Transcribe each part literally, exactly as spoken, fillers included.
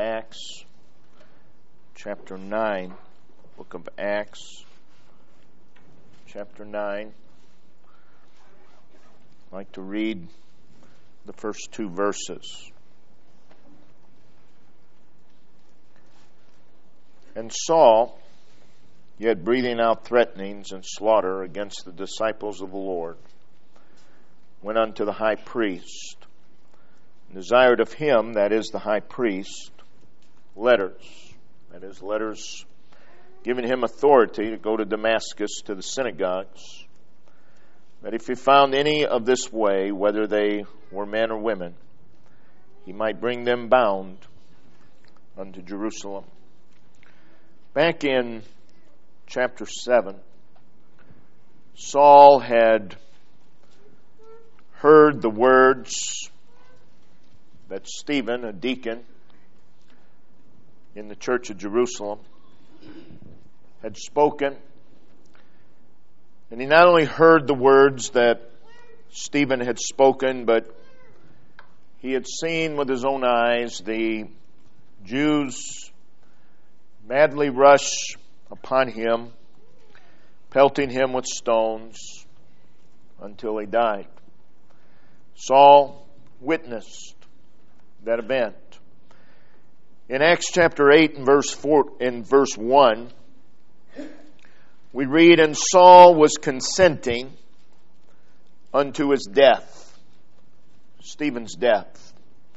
Acts, chapter nine. Book of Acts, chapter nine. I'd like to read the first two verses. And Saul, yet breathing out threatenings and slaughter against the disciples of the Lord, went unto the high priest, and desired of him, that is the high priest, letters, that is, letters giving him authority to go to Damascus to the synagogues, that if he found any of this way, whether they were men or women, he might bring them bound unto Jerusalem. Back in chapter seven, Saul had heard the words that Stephen, a deacon in the church of Jerusalem, had spoken. And he not only heard the words that Stephen had spoken, but he had seen with his own eyes the Jews madly rush upon him, pelting him with stones until he died. Saul witnessed that event. In Acts chapter eight and verse four, in verse one, we read, "And Saul was consenting unto his death," Stephen's death.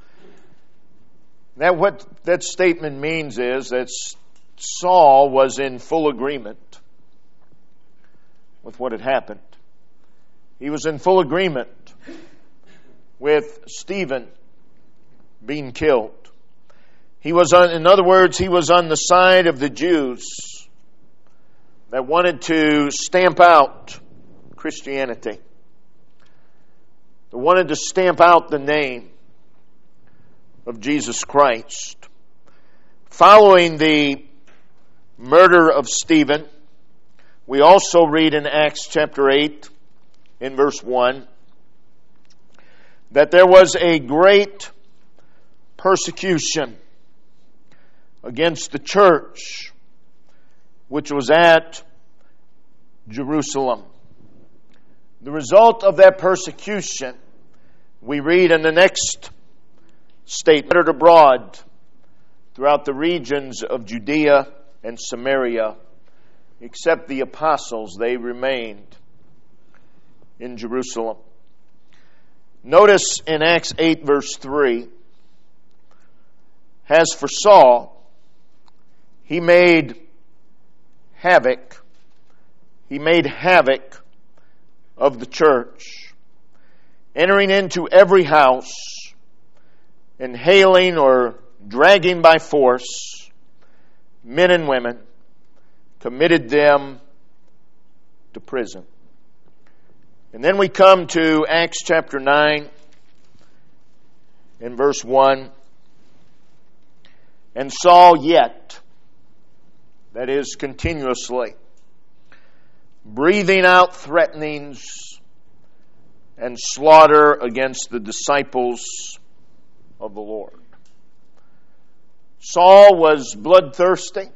Now, what that statement means is that Saul was in full agreement with what had happened. He was in full agreement with Stephen being killed. He was on, in other words, he was on the side of the Jews that wanted to stamp out Christianity. They wanted to stamp out the name of Jesus Christ. Following the murder of Stephen, we also read in Acts chapter eight, in verse one, that there was a great persecution against the church which was at Jerusalem. The result of that persecution, we read in the next statement, "Scattered abroad throughout the regions of Judea and Samaria, except the apostles, they remained in Jerusalem." Notice in Acts eight verse three, "As for Saul, he made havoc, he made havoc of the church, entering into every house, and hailing or dragging by force men and women, committed them to prison." And then we come to Acts chapter nine in verse one. "And Saul yet," that is continuously, "breathing out threatenings and slaughter against the disciples of the Lord." Saul was bloodthirsty,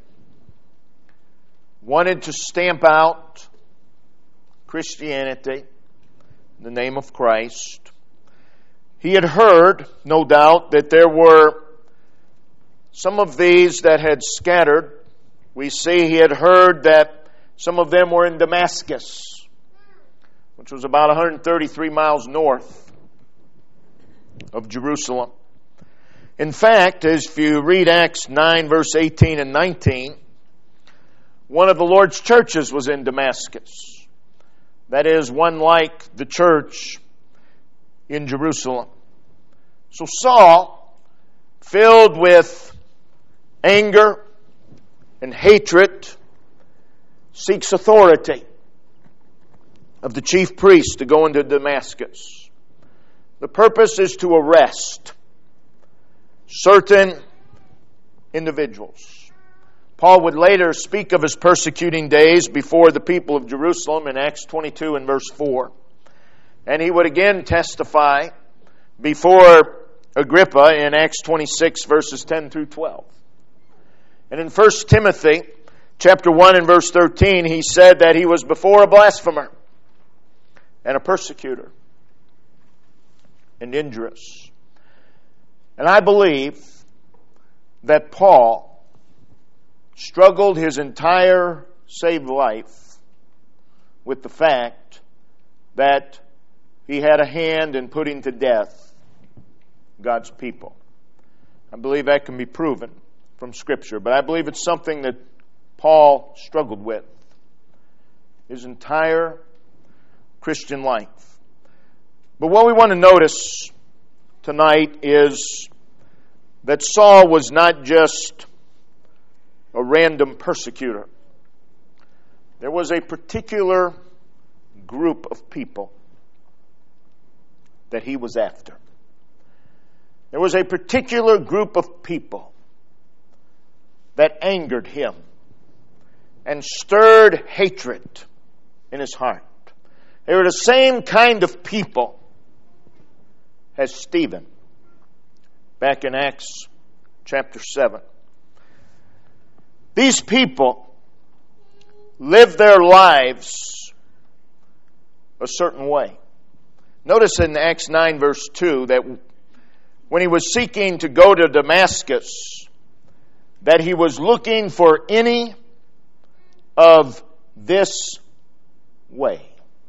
wanted to stamp out Christianity in the name of Christ. He had heard, no doubt, that there were some of these that had scattered. We see he had heard that some of them were in Damascus, which was about one hundred thirty-three miles north of Jerusalem. In fact, as if you read Acts nine, verse eighteen and nineteen, one of the Lord's churches was in Damascus. That is, one like the church in Jerusalem. So Saul, filled with anger and hatred, seeks authority of the chief priest to go into Damascus. The purpose is to arrest certain individuals. Paul would later speak of his persecuting days before the people of Jerusalem in Acts twenty-two and verse four. And he would again testify before Agrippa in Acts twenty-six, verses ten through twelve. And in First Timothy chapter one and verse thirteen, he said that he was before a blasphemer and a persecutor and injurious. And I believe that Paul struggled his entire saved life with the fact that he had a hand in putting to death God's people. I believe that can be proven from Scripture, but I believe it's something that Paul struggled with his entire Christian life. But what we want to notice tonight is that Saul was not just a random persecutor. There was a particular group of people that he was after. There was a particular group of people that angered him and stirred hatred in his heart. They were the same kind of people as Stephen back in Acts chapter seven. These people lived their lives a certain way. Notice in Acts nine verse two that when he was seeking to go to Damascus, that he was looking for any of this way.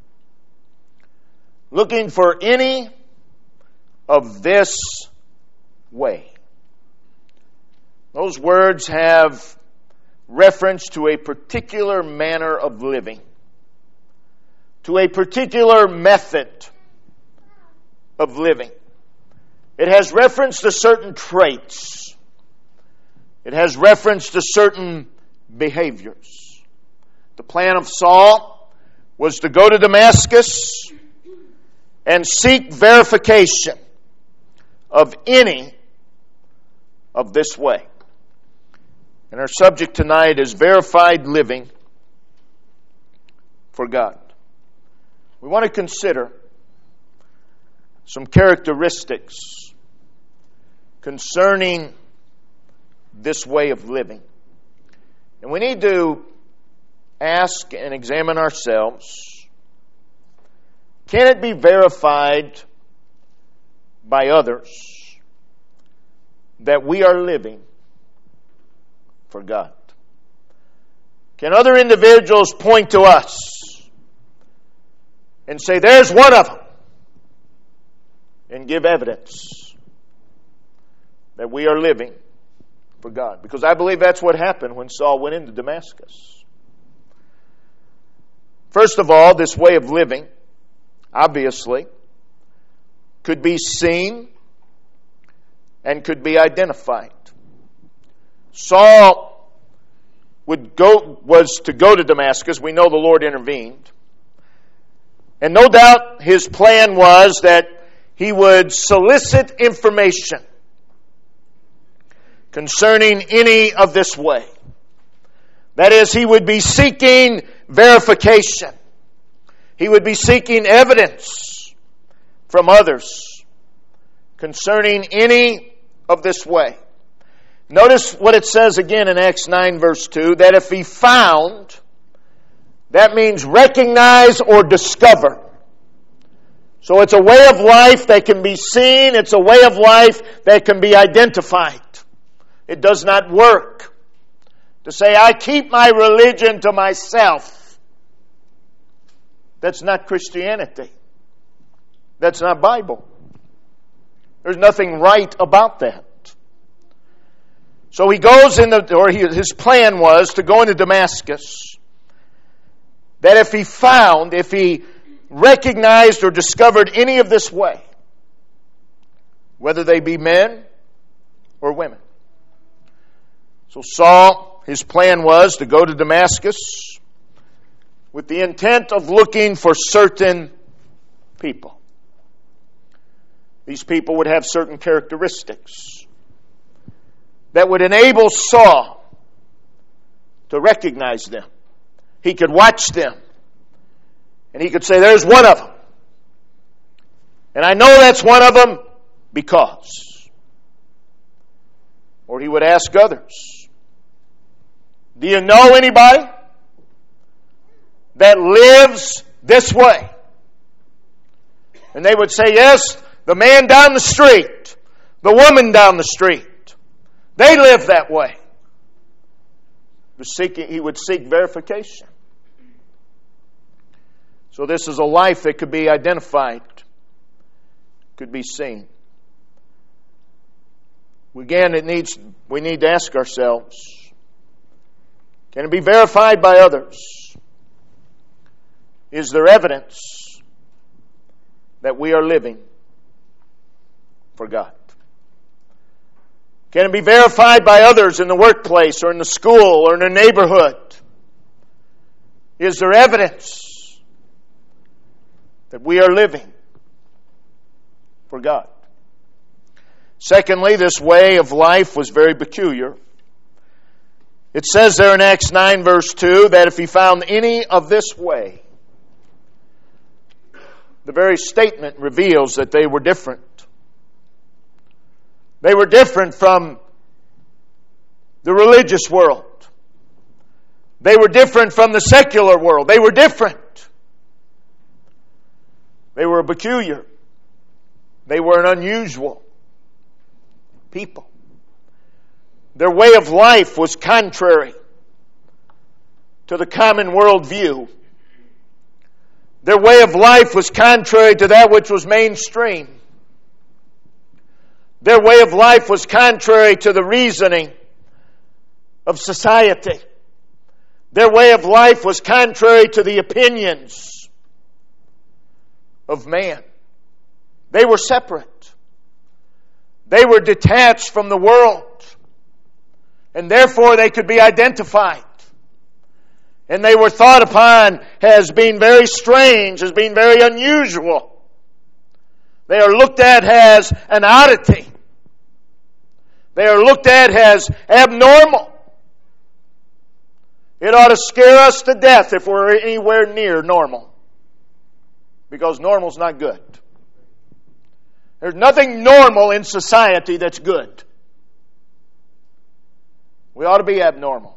Looking for any of this way. Those words have reference to a particular manner of living, to a particular method of living. It has reference to certain traits. It has reference to certain behaviors. The plan of Saul was to go to Damascus and seek verification of any of this way. And our subject tonight is verified living for God. We want to consider some characteristics concerning this way of living. And we need to ask and examine ourselves, can it be verified by others that we are living for God? Can other individuals point to us and say, there's one of them, and give evidence that we are living for God? Because I believe that's what happened when Saul went into Damascus. First of all, this way of living, obviously, could be seen and could be identified. Saul would go was to go to Damascus. We know the Lord intervened. And no doubt his plan was that he would solicit information concerning any of this way. That is, he would be seeking verification. He would be seeking evidence from others concerning any of this way. Notice what it says again in Acts nine verse two, that if he found, that means recognize or discover. So it's a way of life that can be seen. It's a way of life that can be identified. It does not work to say, I keep my religion to myself. That's not Christianity. That's not Bible. There's nothing right about that. So he goes in the, or he, his plan was to go into Damascus, that if he found, if he recognized or discovered any of this way, whether they be men or women. So Saul, his plan was to go to Damascus with the intent of looking for certain people. These people would have certain characteristics that would enable Saul to recognize them. He could watch them and he could say, there's one of them. And I know that's one of them because. Or he would ask others, do you know anybody that lives this way? And they would say, yes, the man down the street, the woman down the street, they live that way. He would seek verification. So this is a life that could be identified, could be seen. Again, it needs, we need to ask ourselves, can it be verified by others? Is there evidence that we are living for God? Can it be verified by others in the workplace or in the school or in the neighborhood? Is there evidence that we are living for God? Secondly, this way of life was very peculiar. It says there in Acts nine verse two that if he found any of this way, the very statement reveals that they were different. They were different from the religious world. They were different from the secular world. They were different. They were peculiar. They were an unusual people. Their way of life was contrary to the common worldview. Their way of life was contrary to that which was mainstream. Their way of life was contrary to the reasoning of society. Their way of life was contrary to the opinions of man. They were separate. They were detached from the world. And therefore they could be identified. And they were thought upon as being very strange, as being very unusual. They are looked at as an oddity. They are looked at as abnormal. It ought to scare us to death if we're anywhere near normal. Because normal's not good. There's nothing normal in society that's good. We ought to be abnormal.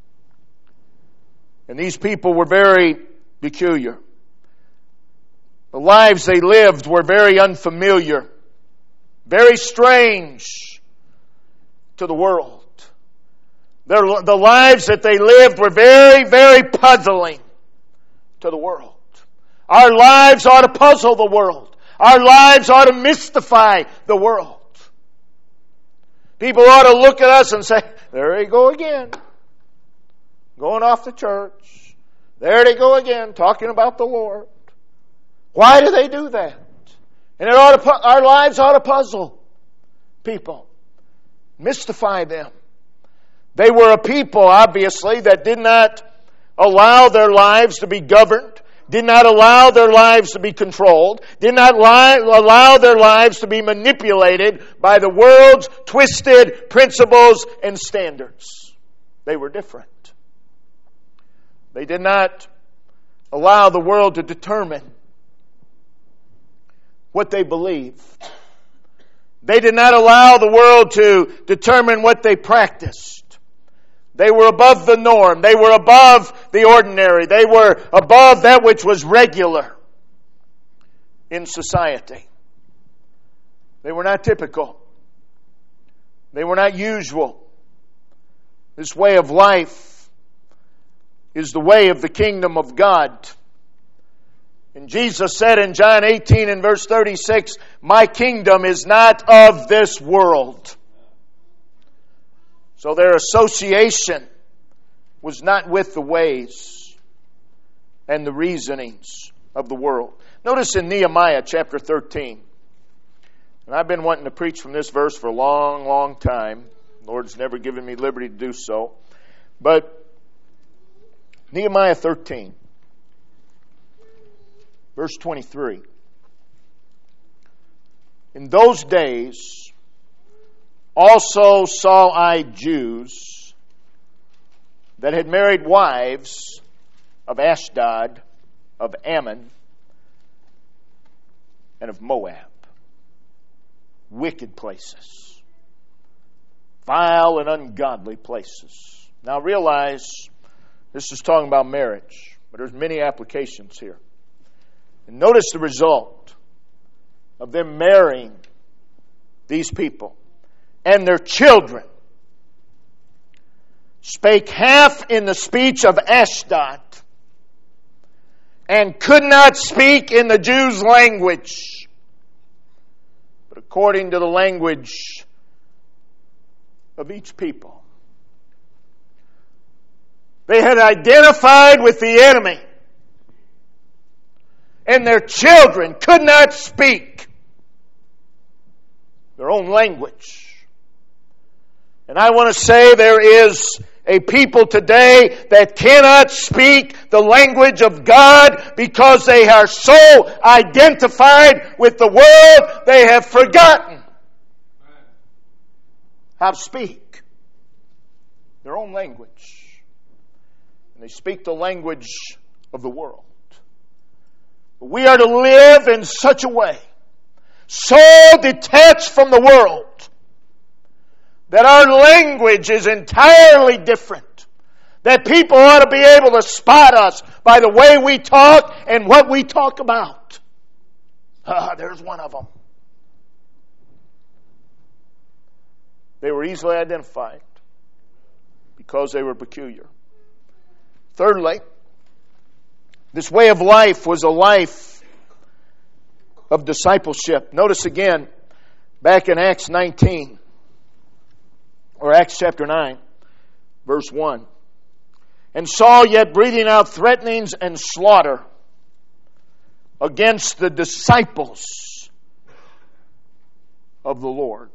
And these people were very peculiar. The lives they lived were very unfamiliar, very strange to the world. Their, the lives that they lived were very, very puzzling to the world. Our lives ought to puzzle the world. Our lives ought to mystify the world. People ought to look at us and say, there they go again, going off to church. There they go again, talking about the Lord. Why do they do that? And it ought to, our lives ought to puzzle people, mystify them. They were a people, obviously, that did not allow their lives to be governed, did not allow their lives to be controlled, did not lie, allow their lives to be manipulated by the world's twisted principles and standards. They were different. They did not allow the world to determine what they believed. They did not allow the world to determine what they practiced. They were above the norm. They were above the ordinary. They were above that which was regular in society. They were not typical. They were not usual. This way of life is the way of the kingdom of God. And Jesus said in John eighteen and verse thirty-six, my kingdom is not of this world. So their association was not with the ways and the reasonings of the world. Notice in Nehemiah chapter thirteen, and I've been wanting to preach from this verse for a long, long time. The Lord's never given me liberty to do so. But Nehemiah thirteen. Verse twenty-three. In those days also saw I Jews that had married wives of Ashdod, of Ammon, and of Moab. Wicked places. vile and ungodly places. Now realize this is talking about marriage, but there's many applications here. And notice the result of them marrying these people. And their children spake half in the speech of Ashdod, and could not speak in the Jews' language, but according to the language of each people. They had identified with the enemy, and their children could not speak their own language. And I want to say there is a people today that cannot speak the language of God because they are so identified with the world they have forgotten how to speak their own language. And they speak the language of the world. But we are to live in such a way, so detached from the world, that our language is entirely different. That people ought to be able to spot us by the way we talk and what we talk about. Ah, there's one of them. They were easily identified because they were peculiar. Thirdly, this way of life was a life of discipleship. Notice again, back in Acts nineteen, or Acts chapter nine, verse one. And Saul, yet breathing out threatenings and slaughter against the disciples of the Lord.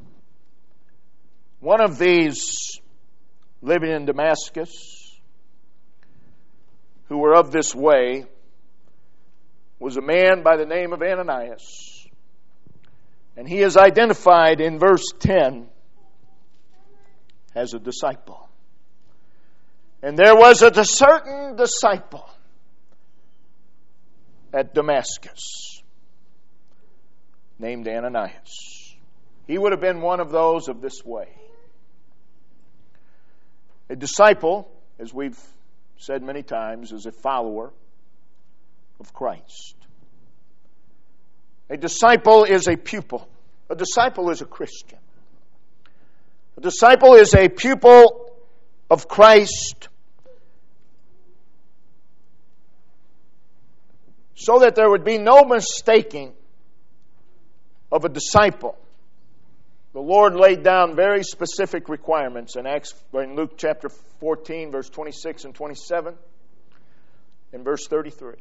One of these living in Damascus, who were of this way, was a man by the name of Ananias. And he is identified in verse ten as a disciple. And there was a certain disciple at Damascus named Ananias. He would have been one of those of this way. A disciple, as we've said many times, is a follower of Christ. A disciple is a pupil. A disciple is a Christian. A disciple is a pupil of Christ, so that there would be no mistaking of a disciple. The Lord laid down very specific requirements in Acts, in Luke chapter fourteen, verse twenty-six and twenty-seven, and verse thirty-three.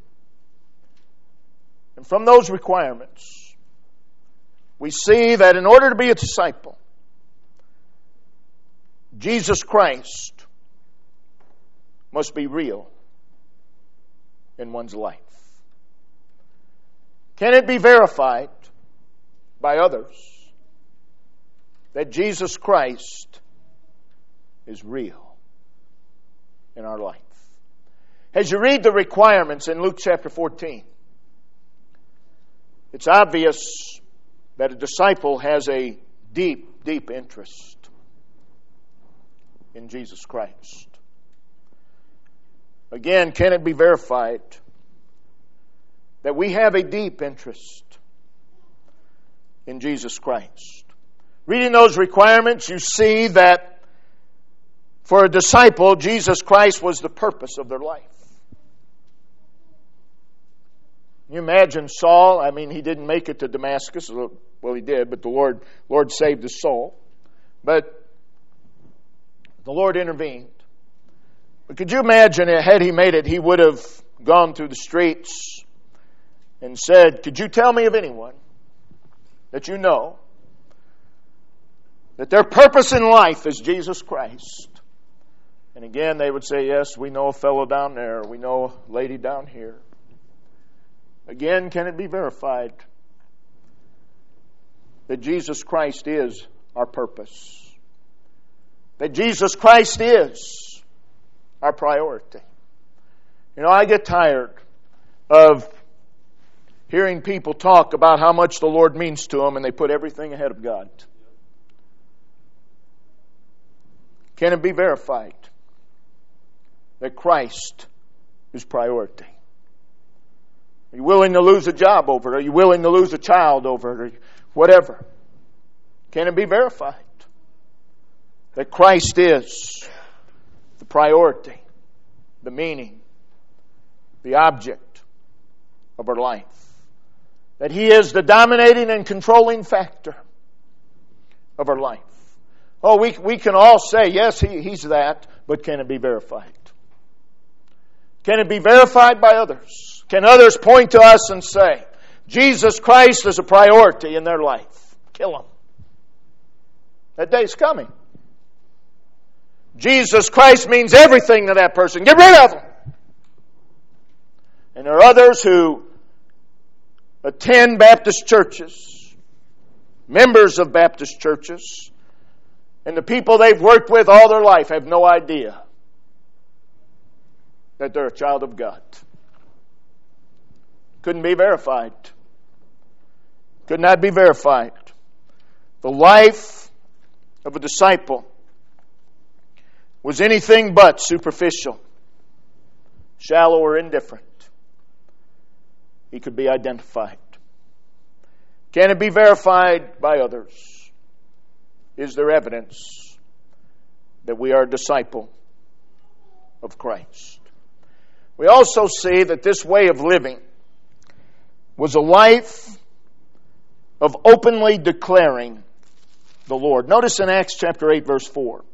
And from those requirements, we see that in order to be a disciple, Jesus Christ must be real in one's life. Can it be verified by others that Jesus Christ is real in our life? As you read the requirements in Luke chapter fourteen, it's obvious that a disciple has a deep, deep interest in Jesus Christ. Again, can it be verified that we have a deep interest in Jesus Christ? Reading those requirements, you see that for a disciple, Jesus Christ was the purpose of their life. Can you imagine Saul? I mean, he didn't make it to Damascus. Well, he did, but the Lord, Lord saved his soul. But the Lord intervened. But could you imagine, had he made it, he would have gone through the streets and said, "Could you tell me of anyone that you know that their purpose in life is Jesus Christ?" And again, they would say, "Yes, we know a fellow down there. We know a lady down here." Again, can it be verified that Jesus Christ is our purpose? That Jesus Christ is our priority? You know, I get tired of hearing people talk about how much the Lord means to them, and they put everything ahead of God. Can it be verified that Christ is priority? Are you willing to lose a job over it? Are you willing to lose a child over it? Or whatever. Can it be verified that Christ is the priority, the meaning, the object of our life? That He is the dominating and controlling factor of our life. Oh, we, we can all say, yes, he, He's that, but can it be verified? Can it be verified by others? Can others point to us and say, Jesus Christ is a priority in their life? Kill Him. That day's coming. Jesus Christ means everything to that person. Get rid of Him. And there are others who attend Baptist churches, members of Baptist churches, and the people they've worked with all their life have no idea that they're a child of God. Couldn't be verified. Could not be verified. The life of a disciple was anything but superficial, shallow, or indifferent. He could be identified. Can it be verified by others? Is there evidence that we are a disciple of Christ? We also see that this way of living was a life of openly declaring the Lord. Notice in Acts chapter eight, verse four.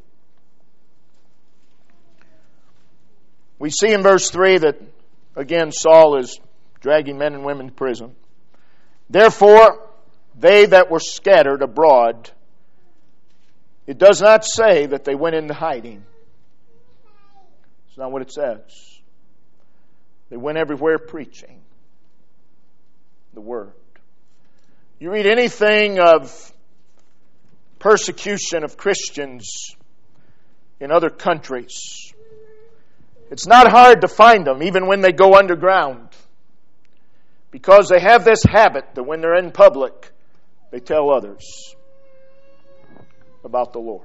We see in verse three that, again, Saul is dragging men and women to prison. Therefore, they that were scattered abroad, it does not say that they went into hiding. It's not what it says. They went everywhere preaching the Word. You read anything of persecution of Christians in other countries, it's not hard to find them, even when they go underground. Because they have this habit that when they're in public, they tell others about the Lord.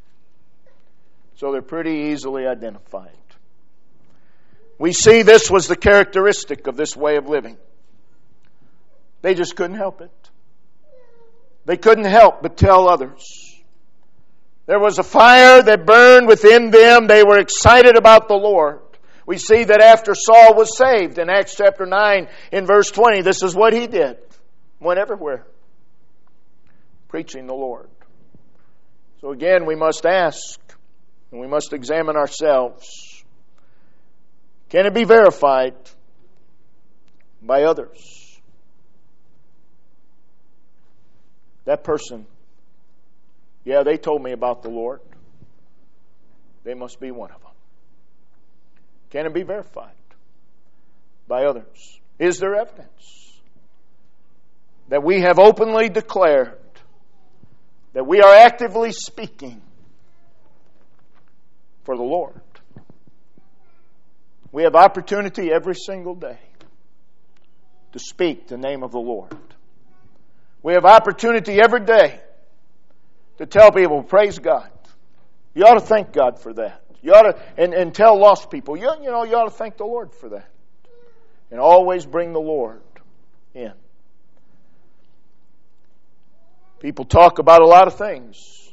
So they're pretty easily identified. We see this was the characteristic of this way of living. They just couldn't help it. They couldn't help but tell others. There was a fire that burned within them. They were excited about the Lord. We see that after Saul was saved in Acts chapter nine in verse twenty, this is what he did. Went everywhere, preaching the Lord. So again, we must ask and we must examine ourselves. Can it be verified by others? That person, yeah, they told me about the Lord. They must be one of them. Can it be verified by others? Is there evidence that we have openly declared that we are actively speaking for the Lord? We have opportunity every single day to speak the name of the Lord. We have opportunity every day to tell people, praise God. You ought to thank God for that. You ought to, and, and tell lost people, you, you know, you ought to thank the Lord for that. And always bring the Lord in. People talk about a lot of things.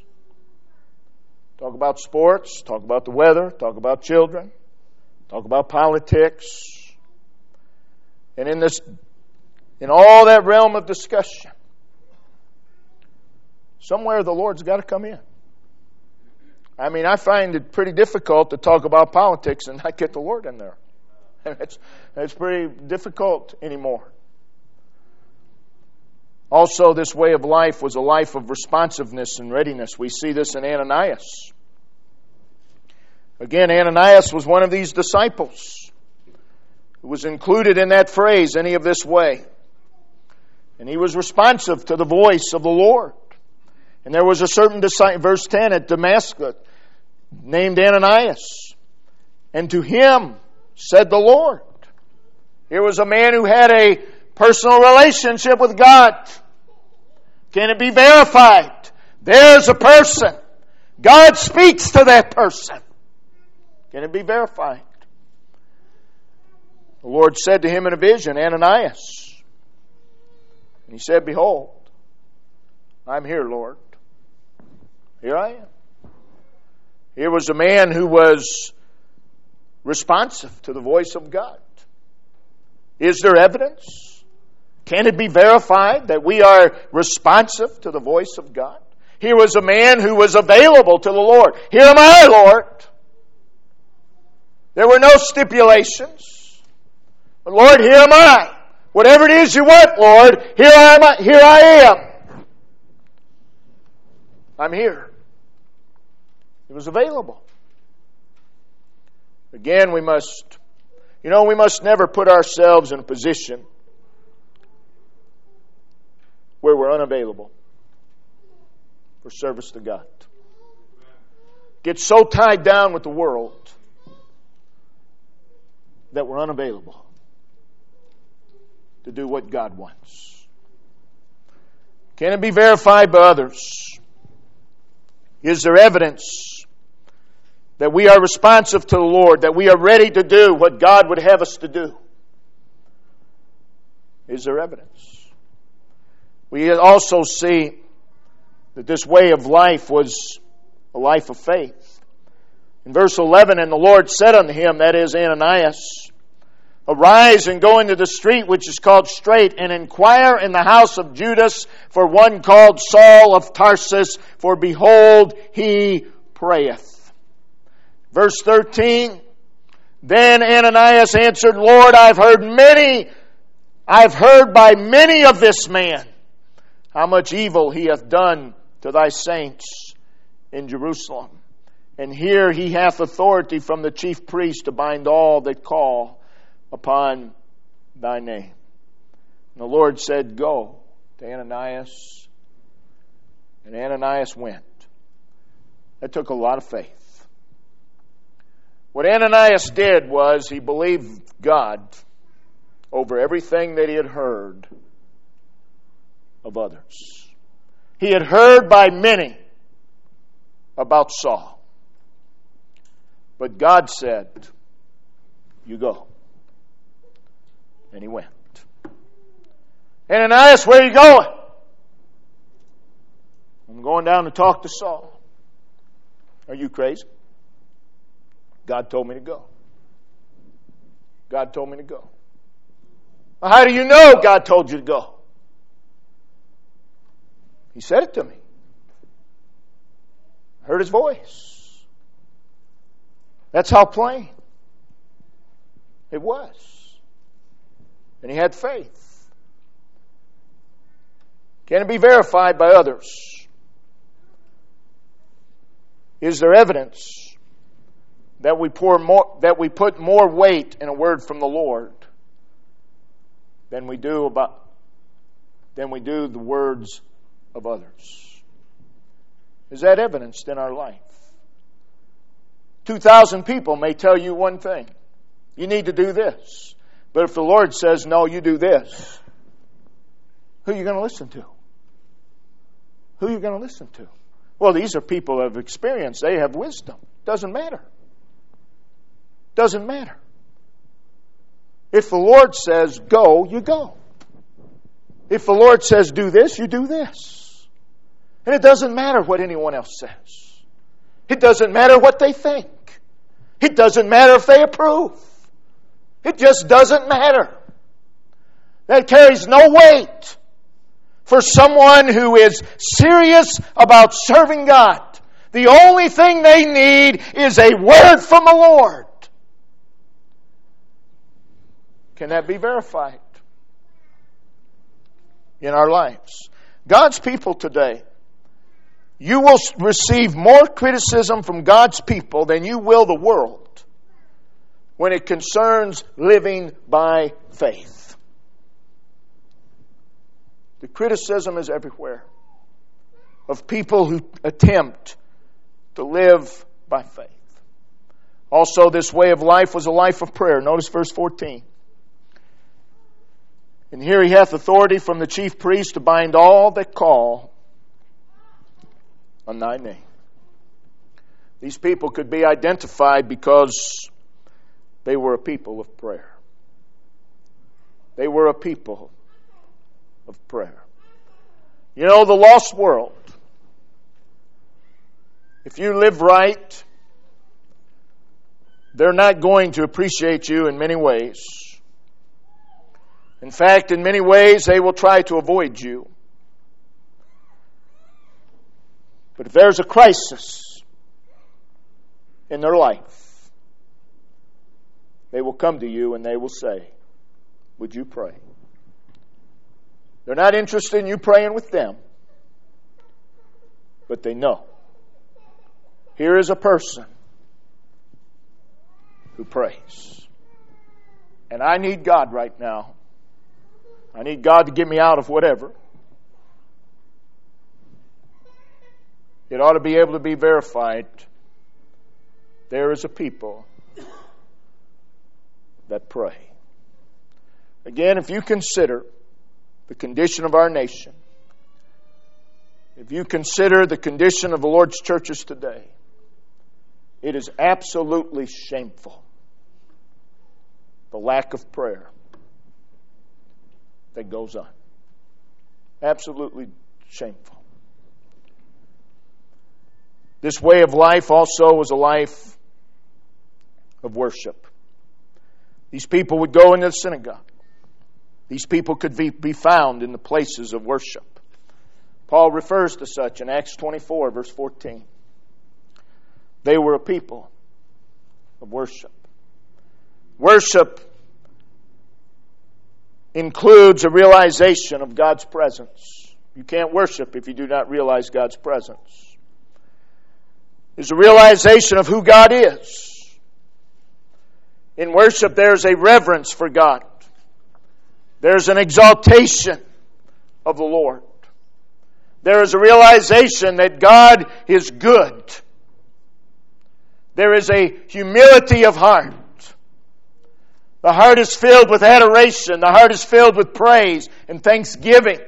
Talk about sports, talk about the weather, talk about children, talk about politics. And in this, in all that realm of discussion, somewhere the Lord's got to come in. I mean, I find it pretty difficult to talk about politics and not get the Lord in there. It's, it's pretty difficult anymore. Also, this way of life was a life of responsiveness and readiness. We see this in Ananias. Again, Ananias was one of these disciples who was included in that phrase, any of this way. And he was responsive to the voice of the Lord. And there was a certain disciple, verse ten, at Damascus, named Ananias. And to him said the Lord. Here was a man who had a personal relationship with God. Can it be verified? There's a person God speaks to that person. Can it be verified? The Lord said to him in a vision, Ananias. And he said, Behold, I'm here, Lord. Here I am. Here was a man who was responsive to the voice of God. Is there evidence? Can it be verified that we are responsive to the voice of God? Here was a man who was available to the Lord. Here am I, Lord. There were no stipulations. But Lord, here am I. Whatever it is you want, Lord, here I am. Here I am. I'm here. It was available. Again, we must, you know, we must never put ourselves in a position where we're unavailable for service to God. Get so tied down with the world that we're unavailable to do what God wants. Can it be verified by others? Is there evidence that we are responsive to the Lord, that we are ready to do what God would have us to do? Is there evidence? We also see that this way of life was a life of faith. In verse eleven, and the Lord said unto him, that is Ananias, Arise and go into the street which is called Straight, and inquire in the house of Judas for one called Saul of Tarsus, for behold, he prayeth. Verse thirteen, Then Ananias answered, Lord, I've heard many, I've heard by many of this man, how much evil he hath done to thy saints in Jerusalem. And here he hath authority from the chief priest to bind all that call upon thy name. And the Lord said, Go to Ananias. And Ananias went. That took a lot of faith. What Ananias did was he believed God over everything that he had heard of others. He had heard by many about Saul. But God said, You go. And he went. Ananias, where are you going? I'm going down to talk to Saul. Are you crazy? God told me to go. God told me to go. Well, how do you know God told you to go? He said it to me. I heard his voice. That's how plain it was. And he had faith. Can it be verified by others? Is there evidence that we pour more, that we put more weight in a word from the Lord than we do about than we do the words of others? Is that evidenced in our life? Two thousand people may tell you one thing. You need to do this. But if the Lord says, no, you do this, who are you going to listen to? Who are you going to listen to? Well, these are people of experience. They have wisdom. Doesn't matter. Doesn't matter. If the Lord says go, you go. If the Lord says do this, you do this. And it doesn't matter what anyone else says. It doesn't matter what they think. It doesn't matter if they approve. It just doesn't matter. That carries no weight for someone who is serious about serving God. The only thing they need is a word from the Lord. Can that be verified in our lives? God's people today, you will receive more criticism from God's people than you will the world when it concerns living by faith. The criticism is everywhere of people who attempt to live by faith. Also, this way of life was a life of prayer. Notice verse fourteen. And here he hath authority from the chief priest to bind all that call on thy name. These people could be identified because they were a people of prayer. They were a people of prayer. You know, the lost world, if you live right, they're not going to appreciate you in many ways. In fact, in many ways, they will try to avoid you. But if there's a crisis in their life, they will come to you and they will say, would you pray? They're not interested in you praying with them, but they know. Here is a person who prays. And I need God right now. I need God to get me out of whatever. It ought to be able to be verified. There is a people that pray. Again, if you consider the condition of our nation, if you consider the condition of the Lord's churches today, it is absolutely shameful, the lack of prayer that goes on. Absolutely shameful. This way of life also was a life of worship. These people would go into the synagogue. These people could be, be found in the places of worship. Paul refers to such in Acts twenty-four, verse fourteen. They were a people of worship. Worship includes a realization of God's presence. You can't worship if you do not realize God's presence. There's a realization of who God is. In worship, there's a reverence for God. There's an exaltation of the Lord. There is a realization that God is good. There is a humility of heart. The heart is filled with adoration. The heart is filled with praise and thanksgiving.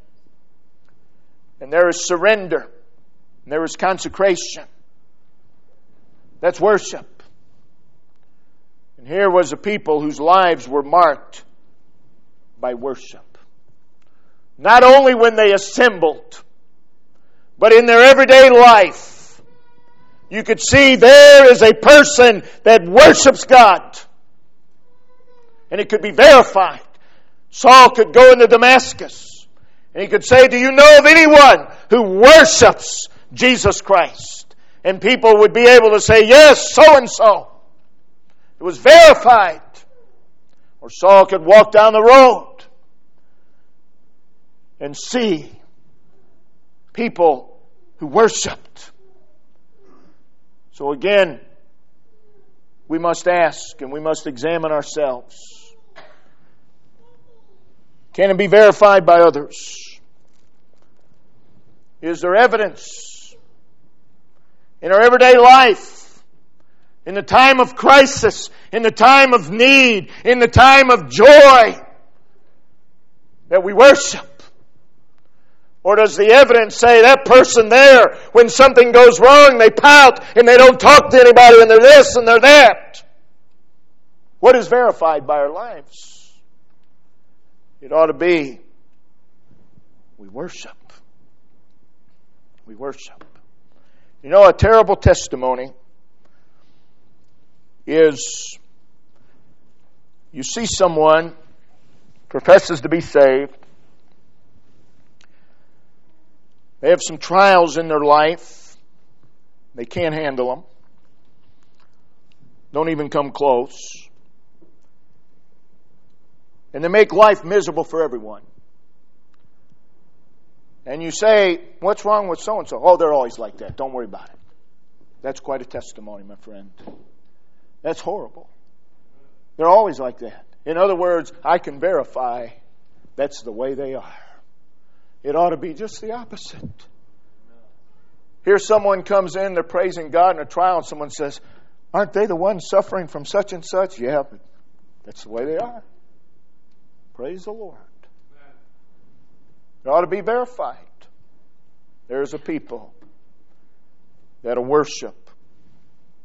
And there is surrender. And there is consecration. That's worship. And here was a people whose lives were marked by worship. Not only when they assembled, but in their everyday life. You could see there is a person that worships God. And it could be verified. Saul could go into Damascus and he could say, do you know of anyone who worships Jesus Christ? And people would be able to say, yes, so and so. It was verified. Or Saul could walk down the road and see people who worshiped. So again, we must ask and we must examine ourselves. Can it be verified by others? Is there evidence in our everyday life, in the time of crisis, in the time of need, in the time of joy, that we worship? Or does the evidence say that person there, when something goes wrong, they pout and they don't talk to anybody and they're this and they're that? What is verified by our lives? It ought to be, we worship. We worship. You know, a terrible testimony is you see someone professes to be saved. They have some trials in their life. They can't handle them. Don't even come close. And they make life miserable for everyone. And you say, what's wrong with so-and-so? Oh, they're always like that. Don't worry about it. That's quite a testimony, my friend. That's horrible. They're always like that. In other words, I can verify that's the way they are. It ought to be just the opposite. Here someone comes in, they're praising God in a trial, and someone says, aren't they the ones suffering from such and such? Yeah, but that's the way they are. Praise the Lord. It ought to be verified. There's a people that worship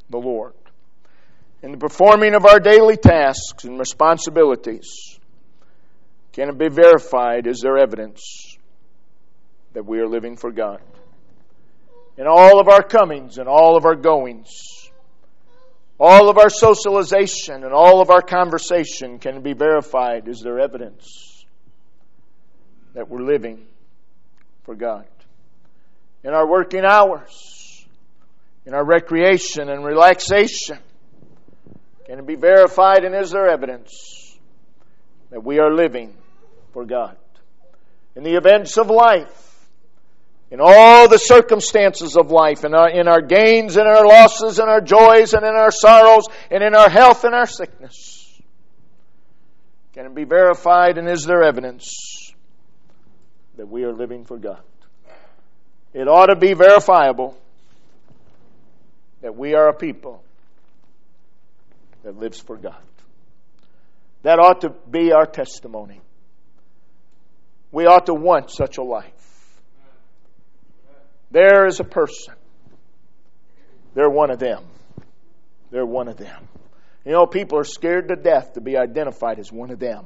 the Lord. In the performing of our daily tasks and responsibilities, can it be verified? Is there evidence that we are living for God? In all of our comings and all of our goings, all of our socialization and all of our conversation, can it be verified? Is there evidence that we're living for God? In our working hours, in our recreation and relaxation, can it be verified, and is there evidence that we are living for God? In the events of life, in all the circumstances of life, in our, in our gains and our losses and our joys and in our sorrows and in our health and our sickness, can it be verified, and is there evidence that we are living for God? It ought to be verifiable that we are a people that lives for God. That ought to be our testimony. We ought to want such a life. There is a person. They're one of them. They're one of them. You know, people are scared to death to be identified as one of them.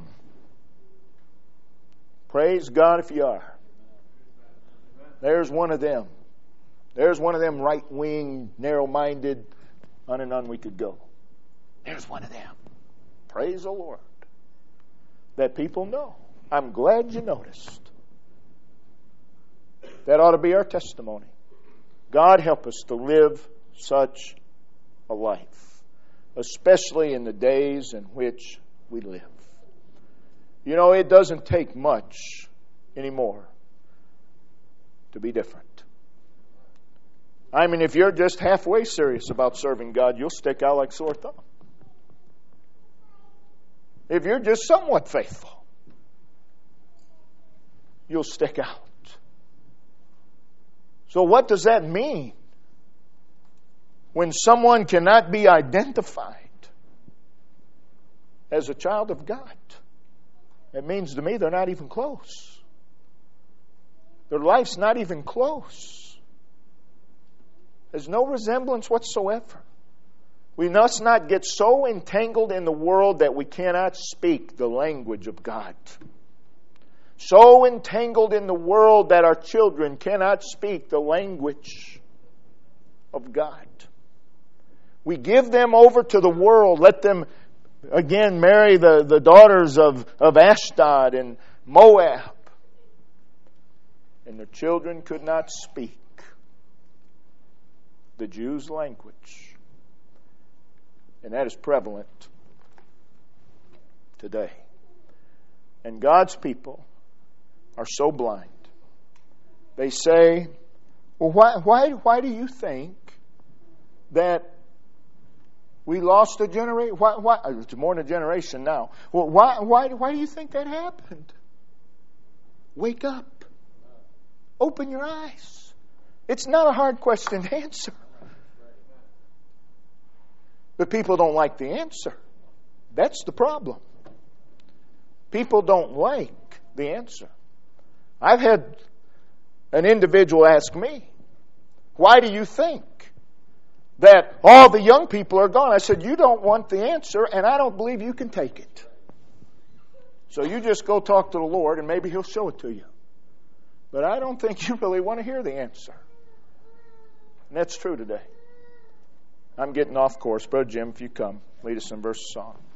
Praise God if you are. There's one of them. There's one of them right-wing, narrow-minded, on and on we could go. There's one of them. Praise the Lord. That people know. I'm glad you noticed. That ought to be our testimony. God help us to live such a life, especially in the days in which we live. You know, it doesn't take much anymore to be different. I mean, if you're just halfway serious about serving God, you'll stick out like sore thumb. If you're just somewhat faithful, you'll stick out. So what does that mean? When someone cannot be identified as a child of God, it means to me they're not even close. Their life's not even close. There's no resemblance whatsoever. We must not get so entangled in the world that we cannot speak the language of God. So entangled in the world that our children cannot speak the language of God. We give them over to the world. Let them, again, marry the, the daughters of, of Ashdod and Moab. And their children could not speak the Jews' language. And that is prevalent today. And God's people are so blind. They say, well, why, why, why do you think that we lost a generation? Why, why, it's more than a generation now. Well, why, why, why do you think that happened? Wake up. Open your eyes. It's not a hard question to answer. But people don't like the answer. That's the problem. People don't like the answer. I've had an individual ask me, why do you think that all the young people are gone? I said, you don't want the answer, and I don't believe you can take it. So you just go talk to the Lord, and maybe He'll show it to you. But I don't think you really want to hear the answer. And that's true today. I'm getting off course. Brother Jim, if you come, lead us in verse of song.